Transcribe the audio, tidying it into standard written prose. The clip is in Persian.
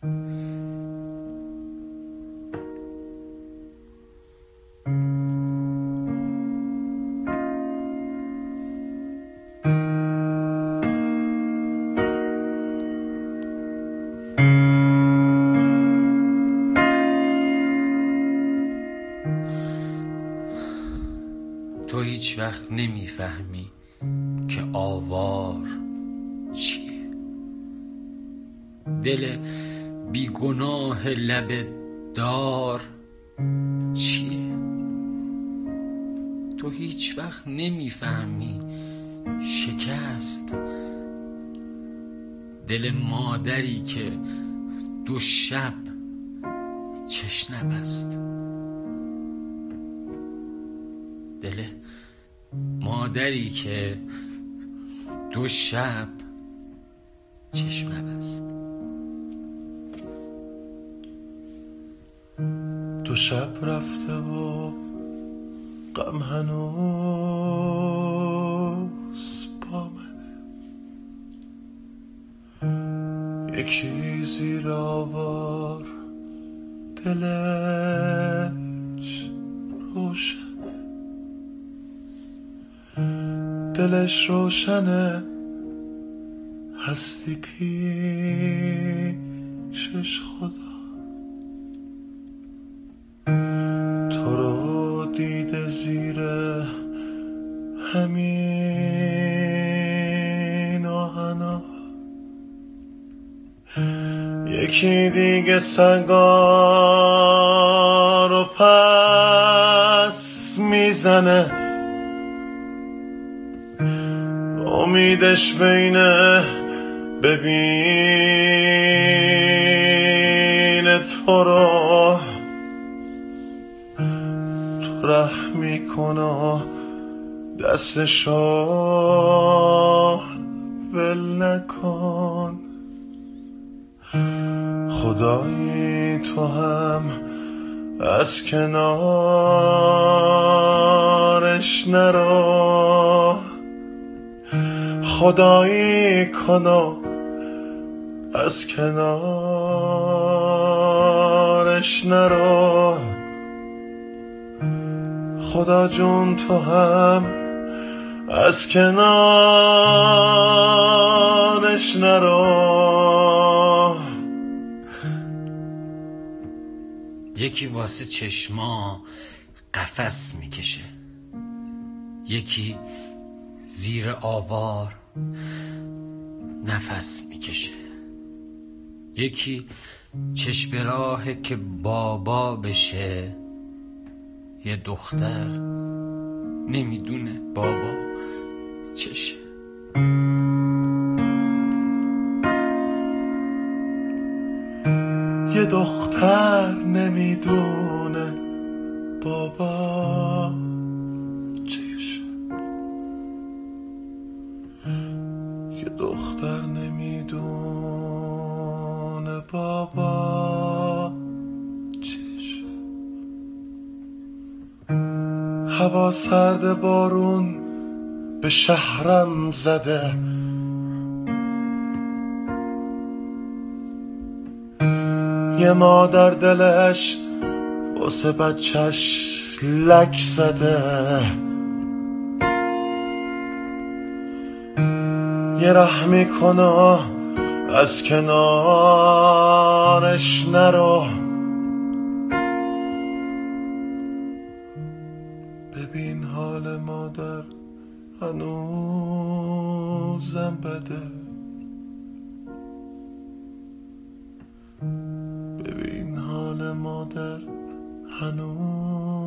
تو هیچ وقت نمیفهمی که آوار چیه، دل بیگناه لب دار چیه. تو هیچ وقت نمیفهمی شکست دل مادری که 2 شب چش نبست، دل مادری که 2 شب چشم نبست. 2 شب رفته و غم هنوز با منه، یکی زیر آوار دلش روشنه، دلش روشنه هستی پیشش خدا. تو رو دیده زیر همین آهنا، یکی دیگه سنگا رو پس میزنه، امیدش بینه ببینه تو رو، تو رحم میکنه دستشو ول نکن. خدایی تو هم از کنارش نرو، خدایی کنو از کنارش نرو. خدا جون تو هم از کنارش نرو. یکی واسه چشما قفس میکشه، یکی زیر آوار نفس میکشه، یکی چشم راهه که بابا بشه، یه دختر نمیدونه بابا چشه. یه دختر نمیدونه بابا چشه، یه دختر نمیدونه بابا چشه. هوا سرد بارون به شهرم زده، یه مادر دلش واسه بچهش لک زده، یه رحمی کنه از کنارش نرو. ببین حال مادر هنوزم بده، ببین حال مادر هنوز